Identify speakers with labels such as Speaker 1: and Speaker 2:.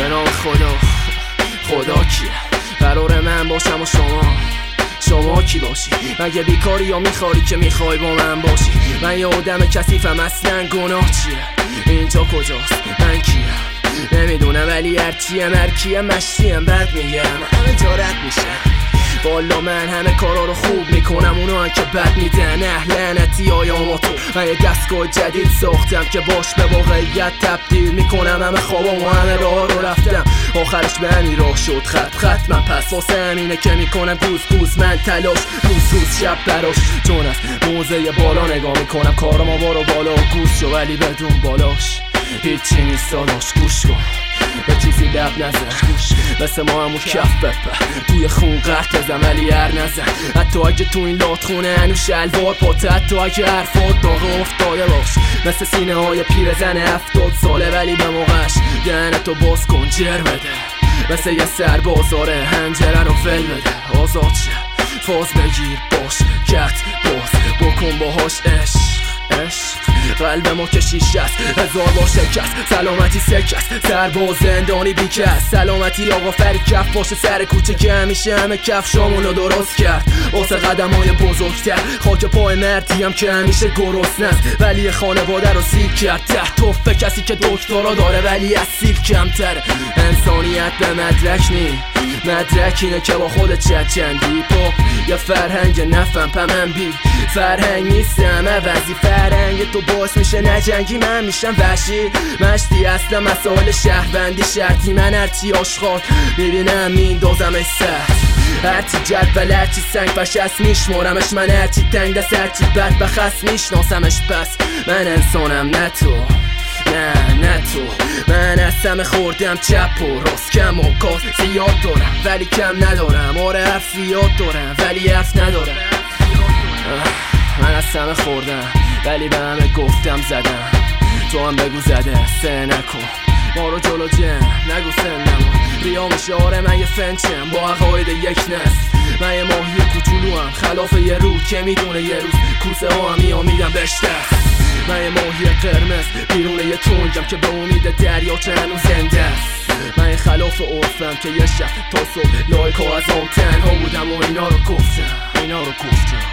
Speaker 1: به نام خدا کیه؟ قرار من باشم و شما کی باشی؟ مگه بیکاری یا میخواری که میخوای با من باشی؟ من یه آدم کثیفم، اصلا گناه چیه؟ اینجا کجاست؟ من کیم؟ نمیدونم ولی هرچیم مشتیم بد میگم، همه جا رد میشه. والا من همه کارا رو خوب میکنم، اونا که بد میدن لعنتی آیا تو. من یه دستگاه جدید ساختم که باش به واقعیت تبدیل میکنم همه خوابم و همه راه رو رفتم، آخرش به همین راه شد خط من پس واسه همینه که میکنم گوز من تلاش روز شب براش، چون از موزه بالا نگاه میکنم کارم بارو بالا و گوش شو، ولی بدون بالاش هیچی نیست داداش. گوش کن به چیزی لب نزن، مثل ما همون کف بپر توی خون قرد بزن ولی هر نزن. حتی اگه تو این لاتخونه هنو شلوار پاته، حتی اگه حرفات داغ افتاده باش مثل سینه های پیرزن 70 ساله، ولی به موقعش دهنتو باز کن جر بده، مثل یه سربازاره هنجره رو ول بده. آزاد شه فاز بگیر باش کت باز بکن باهاش عشق قلب ما که شیشه است، هزار بار شکست. سلامتی سکست سرباز زندانی بیکست، سلامتی آقا فری کف باشه سر کوچه که همیشه همه کفشامونو درست کرد واسه قدم های بزرگتر. خاک پای مردی هم که همیشه گرسنه است ولی خانواده رو سیر کرد، ته توفه کسی که دکترا داره ولی از سیر کمتره. انسانیت به مدرک اینه که با خودت چندی پاپ یا فرهنگ نفهم پمن بی فرهنگ نیستم عوضی، فرهنگ تو باعث میشه نجنگی من میشم وحشی مشتی هستم. مسائل شهروندی شرطی من هرچی آشغال میبینم میندازمش سر، هرچی جدول هرچی سنگ فشست میشمارمش، من هرچی تنگ دست هرچی بد بخست میشناسمش. پس من انسانم نه تو من از همه خوردم چپ و راست، کم و کاس زیاد دارم ولی کم ندارم، آره حرف زیاد دارم ولی حرف ندارم. من از همه خوردم ولی به همه گفتم زدم، تو هم بگو زده سه نکن ما رو جلو جم نگو سنم ریا میشه. آره من یه فنچم با عقاید یک نسل، من یه ماهی کوچولو هم خلاف یه رو که میدونه یه روز کوسه ها هم میدم بهش دست. من یه ماهی قرمز بیرون یه تونگم که به امید دریاچه هنوز زنده است. من یه خلاف عرفم که یه شب تا صبح لایک ها از آن تنها بودم و اینا رو گفتم